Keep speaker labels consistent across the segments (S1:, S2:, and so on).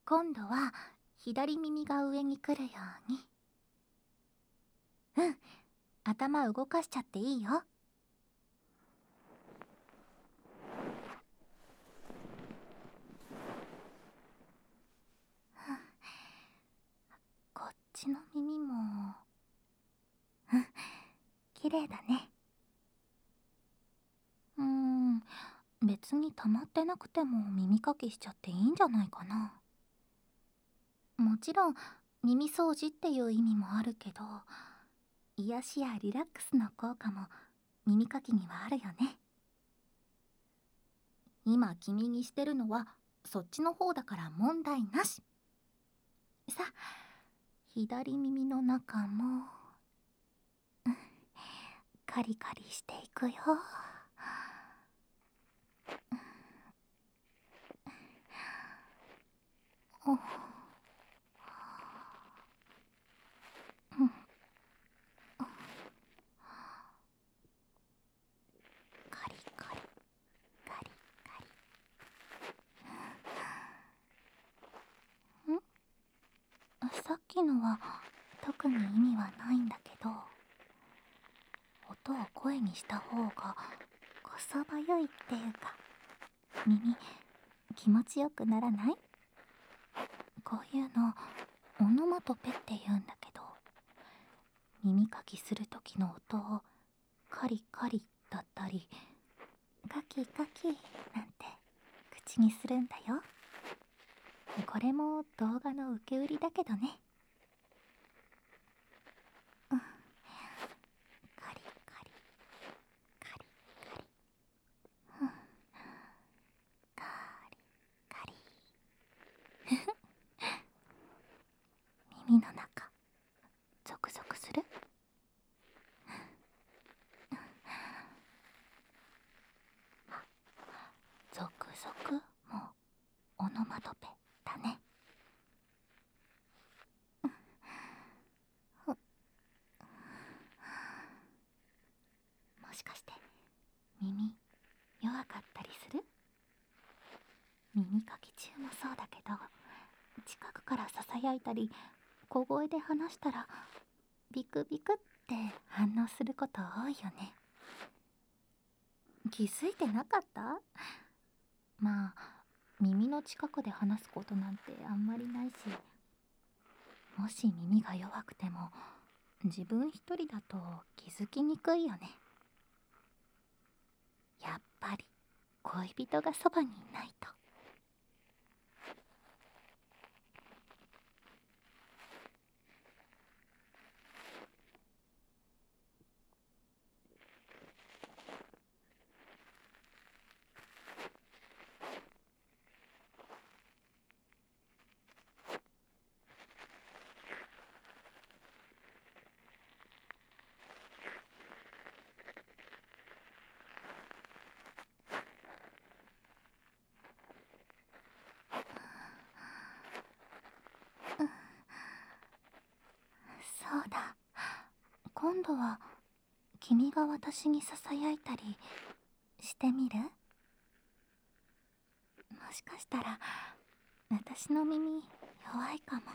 S1: 今度は左耳が上に来るように。うん、頭動かしちゃっていいよ。こっちの耳も、綺麗だね。別に溜まってなくても耳かきしちゃっていいんじゃないかな。もちろん耳掃除っていう意味もあるけど、癒しやリラックスの効果も耳かきにはあるよね。今君にしてるのはそっちの方だから問題なし。さあ、左耳の中もカリカリしていくよ。おカリカリカリカリ。さっきのは特に意味はないんだけど、音を声にした方がこそばゆいっていうか、耳気持ちよくならない？こういうのオノマトペって言うんだけど、耳かきする時の音をカリカリだったりカキカキなんて口にするんだよ。これも動画の受け売りだけどね。カリカリカリカリ、カリカリ耳の中ゾクゾクする？ゾクゾクもオノマトペだね。もしかして耳弱かったりする？耳かき中もそうだけど、近くからささやいたり小声で話したらビクビクって反応すること多いよね。気づいてなかった？まあ耳の近くで話すことなんてあんまりないし、もし耳が弱くても自分一人だと気づきにくいよね。やっぱり恋人がそばにいないと。そうだ、今度は君が私にささやいたりしてみる？もしかしたら私の耳弱いかも。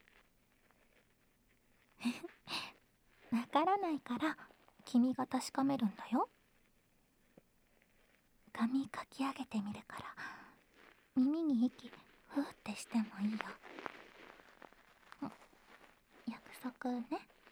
S1: わからないから君が確かめるんだよ。髪かき上げてみるから、耳に息ふーってしてもいいよ。約束ね。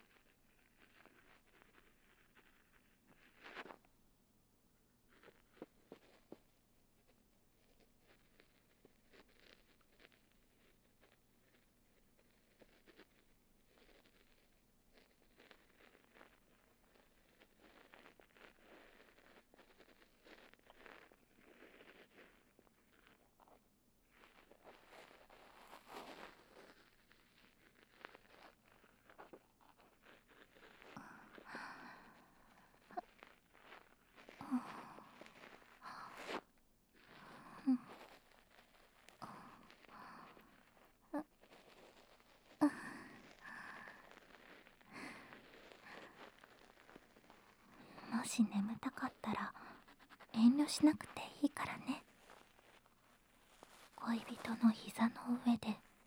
S1: もし眠たかったら遠慮しなくていいからね。恋人の膝の上で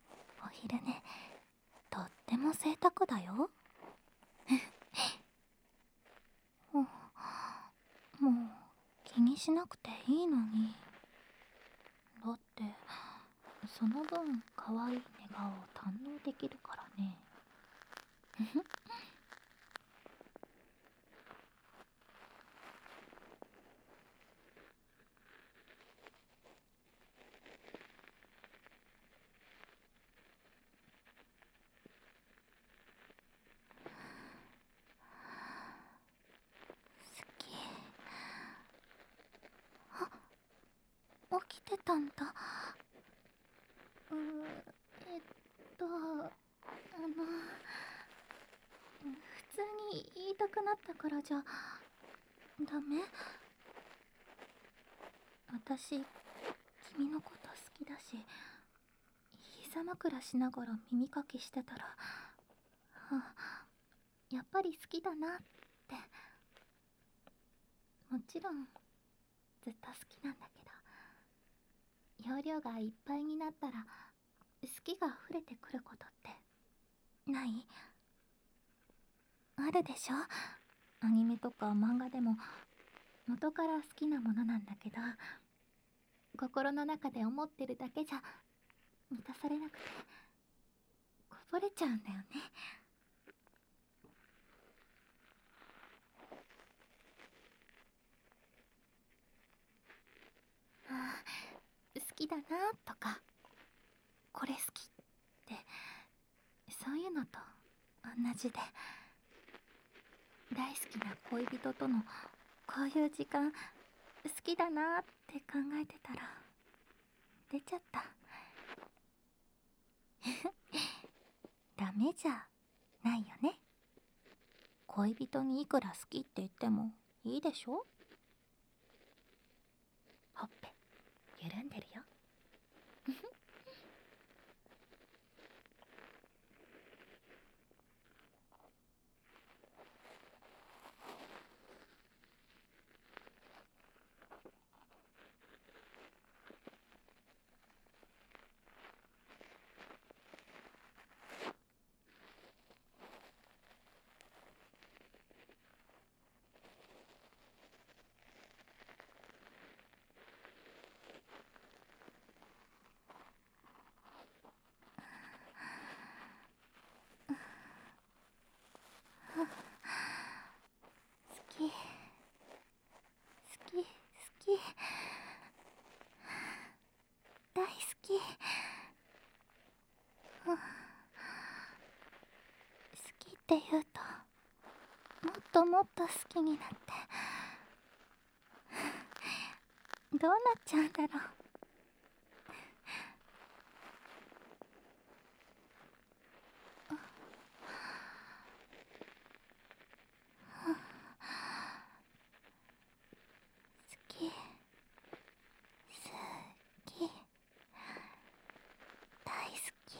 S1: しなくていいのに。だってその分可愛い寝顔を堪能できるからね。好き。起きてたんだ。えっと普通に言いたくなったからじゃダメ？私君のこと好きだし、膝枕しながら耳かきしてたら、やっぱり好きだなって。もちろんずっと好きなんだけど、容量がいっぱいになったら好きが溢れてくることってない？あるでしょ？アニメとか漫画でも元から好きなものなんだけど、心の中で思ってるだけじゃ満たされなくてこぼれちゃうんだよね。好きだなとか、これ好きってそういうのと同じで、大好きな恋人とのこういう時間好きだなって考えてたら出ちゃった。ダメじゃないよね。恋人にいくら好きって言ってもいいでしょ？ほっぺ緩んでるよ。好き好き好き大好き。好きって言うともっともっと好きになって、どうなっちゃうんだろう。好き好き大好き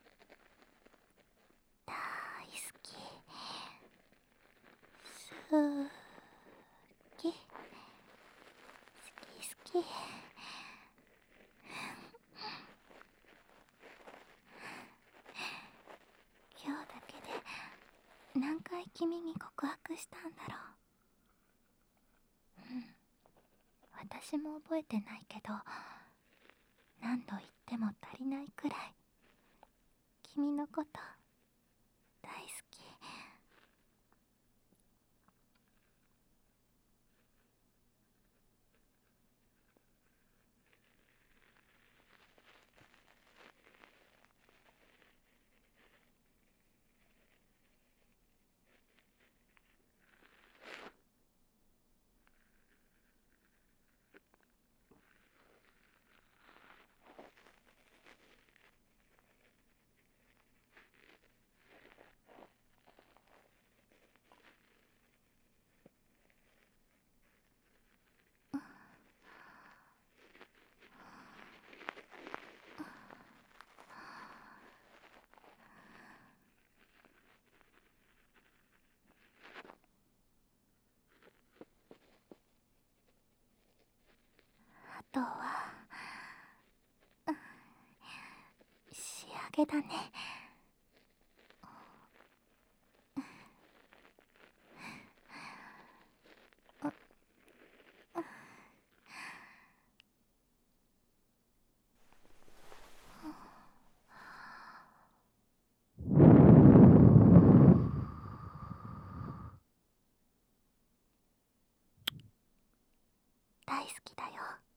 S1: 大好き好き好き好き。今日だけで何回君に告白したんだろう。私も覚えてないけど、何度言っても足りないくらい君のこと大好き。あとは仕上げだね。 大好きだよ。